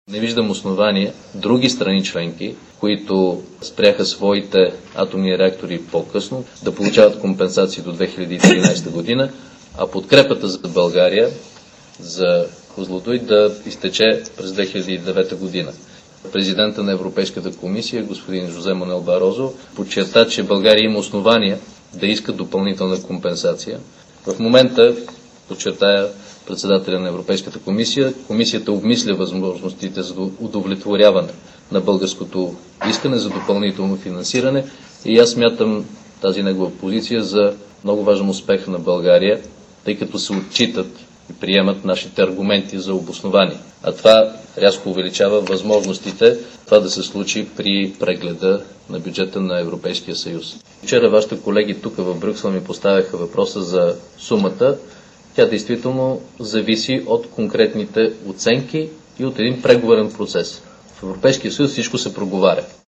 Не виждам основания други страни членки, които спряха своите атомни реактори по-късно, да получават компенсации до 2013 година, а подкрепата за България за Козлодуй да изтече през 2009 година. Президента на Европейската комисия, господин Жозе Мануел Барозо, подчерта, че България има основания да иска допълнителна компенсация. В момента, подчертая председателя на Европейската комисия, комисията обмисля възможностите за удовлетворяване на българското искане за допълнително финансиране и аз смятам тази негова позиция за много важен успех на България, тъй като се отчитат и приемат нашите аргументи за обоснование. А това рязко увеличава възможностите това да се случи при прегледа на бюджета на Европейския съюз. Вчера вашите колеги тук в Брюксел ми поставяха въпроса за сумата. Тя действително зависи от конкретните оценки и от един преговорен процес. В Европейския съюз всичко се проговаря.